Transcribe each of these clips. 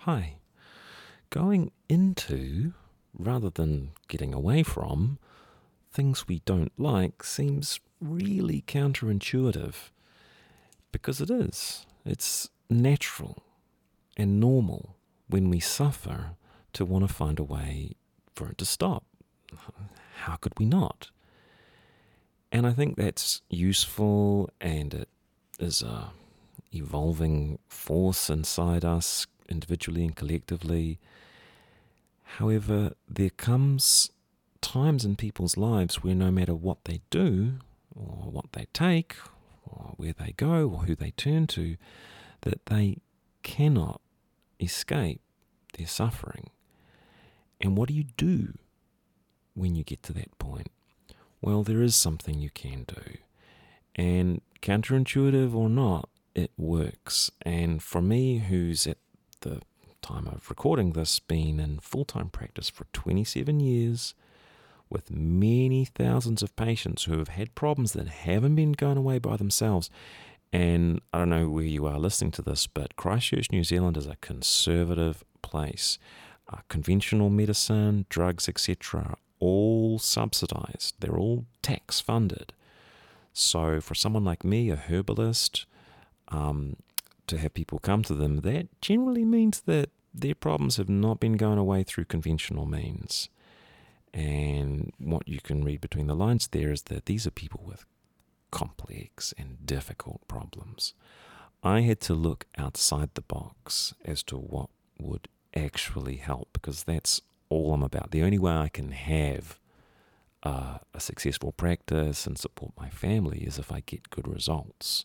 Hi. Going into, rather than getting away from, things we don't like seems really counterintuitive. Because it is. It's natural and normal when we suffer to want to find a way for it to stop. How could we not? And I think that's useful, and it is a evolving force inside us individually and collectively. However, there comes times in people's lives where no matter what they do, or what they take, or where they go, or who they turn to, that they cannot escape their suffering. And what do you do when you get to that point? Well, there is something you can do. And counterintuitive or not, it works. And for me, who's at the time of recording this been in full-time practice for 27 years, with many thousands of patients who have had problems that haven't been going away by themselves. And I don't know where you are listening to this, but Christchurch, New Zealand is a conservative place. Conventional medicine, drugs, etc. are all subsidized. They're all tax funded. So for someone like me, a herbalist, to have people come to them, that generally means that their problems have not been going away through conventional means. And what you can read between the lines there is that these are people with complex and difficult problems. I had to look outside the box as to what would actually help, because that's all I'm about. The only way I can have a successful practice and support my family is if I get good results.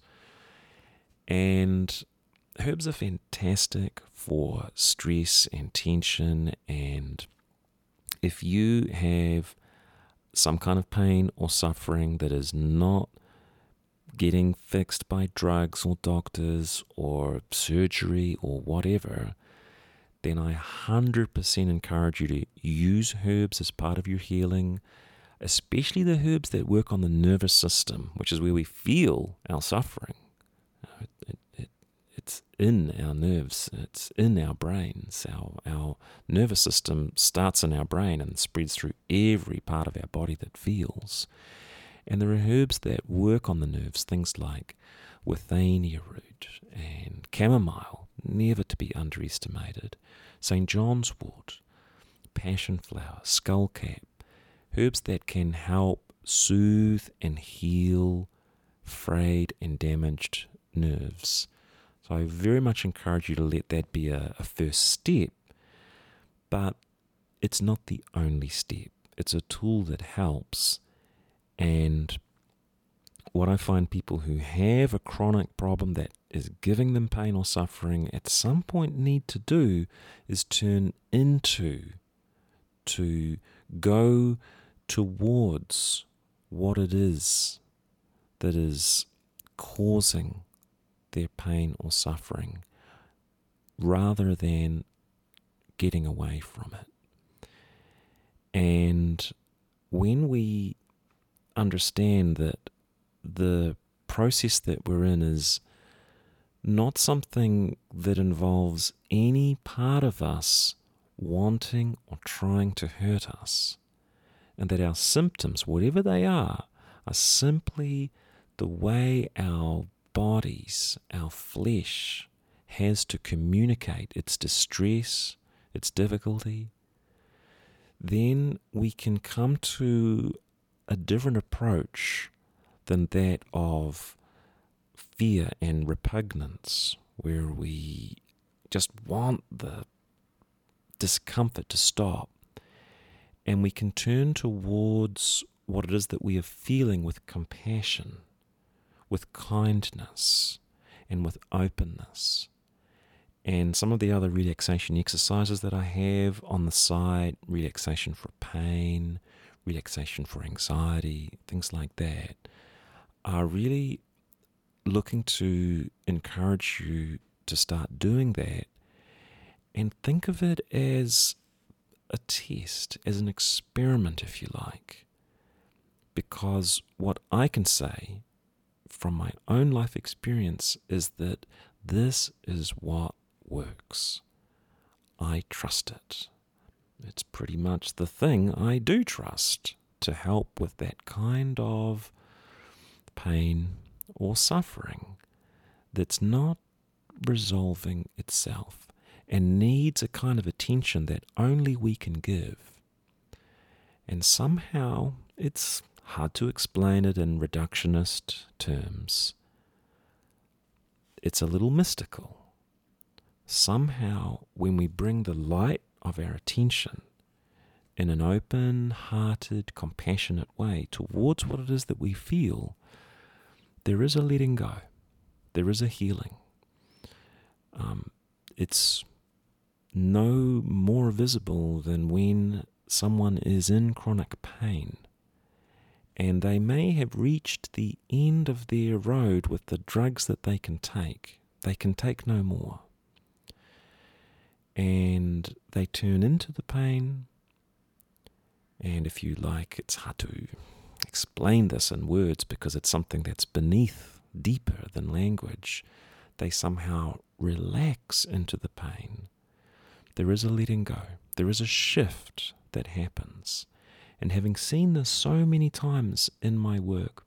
And herbs are fantastic for stress and tension, and if you have some kind of pain or suffering that is not getting fixed by drugs or doctors or surgery or whatever, then I 100% encourage you to use herbs as part of your healing, especially the herbs that work on the nervous system, which is where we feel our suffering. It's in our nerves, it's in our brains. Our nervous system starts in our brain and spreads through every part of our body that feels. And there are herbs that work on the nerves, things like withania root and chamomile, never to be underestimated, St. John's wort, passion flower, skullcap, herbs that can help soothe and heal frayed and damaged nerves. So I very much encourage you to let that be a first step, but it's not the only step. It's a tool that helps. And what I find people who have a chronic problem that is giving them pain or suffering at some point need to do is turn into, to go towards what it is that is causing their pain or suffering, rather than getting away from it. And when we understand that the process that we're in is not something that involves any part of us wanting or trying to hurt us, and that our symptoms, whatever they are simply the way our bodies, our flesh, has to communicate its distress, its difficulty, then we can come to a different approach than that of fear and repugnance, where we just want the discomfort to stop. And we can turn towards what it is that we are feeling with compassion, with kindness, and with openness. And some of the other relaxation exercises that I have on the side, relaxation for pain, relaxation for anxiety, things like that, are really looking to encourage you to start doing that, and think of it as a test, as an experiment, if you like. Because what I can say from my own life experience is that this is what works. I trust it. It's pretty much the thing I do trust to help with that kind of pain or suffering that's not resolving itself and needs a kind of attention that only we can give. And somehow it's hard to explain it in reductionist terms. It's a little mystical. Somehow, when we bring the light of our attention in an open-hearted, compassionate way towards what it is that we feel, there is a letting go. There is a healing. It's no more visible than when someone is in chronic pain and they may have reached the end of their road with the drugs that they can take. They can take no more. And they turn into the pain. And if you like, it's hard to explain this in words because it's something that's beneath, deeper than language. They somehow relax into the pain. There is a letting go. There is a shift that happens. And having seen this so many times in my work,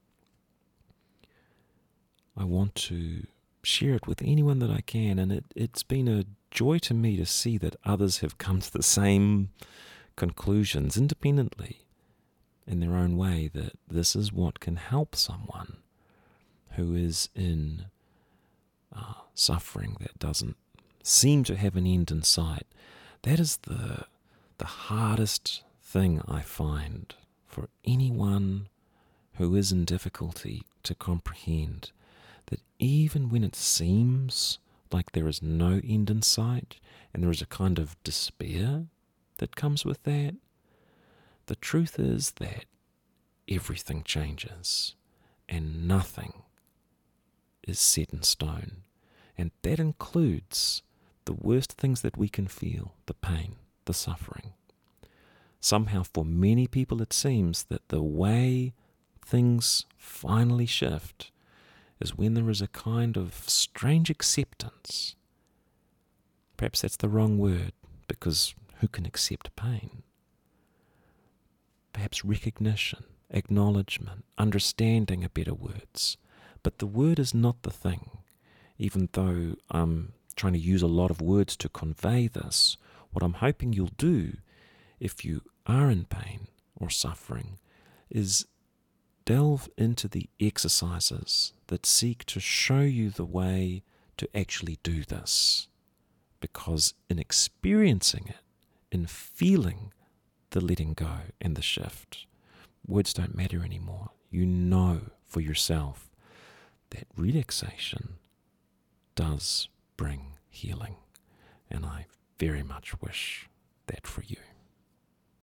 I want to share it with anyone that I can. And it's been a joy to me to see that others have come to the same conclusions independently in their own way, that this is what can help someone who is in suffering that doesn't seem to have an end in sight. That is the hardest thing I find for anyone who is in difficulty to comprehend, that even when it seems like there is no end in sight and there is a kind of despair that comes with that, the truth is that everything changes and nothing is set in stone. And that includes the worst things that we can feel, the pain, the suffering. Somehow for many people it seems that the way things finally shift is when there is a kind of strange acceptance. Perhaps that's the wrong word, because who can accept pain? Perhaps recognition, acknowledgement, understanding are better words. But the word is not the thing. Even though I'm trying to use a lot of words to convey this, what I'm hoping you'll do if you are in pain or suffering is delve into the exercises that seek to show you the way to actually do this. Because in experiencing it, in feeling the letting go and the shift, words don't matter anymore. You know for yourself that relaxation does bring healing. And I very much wish that for you.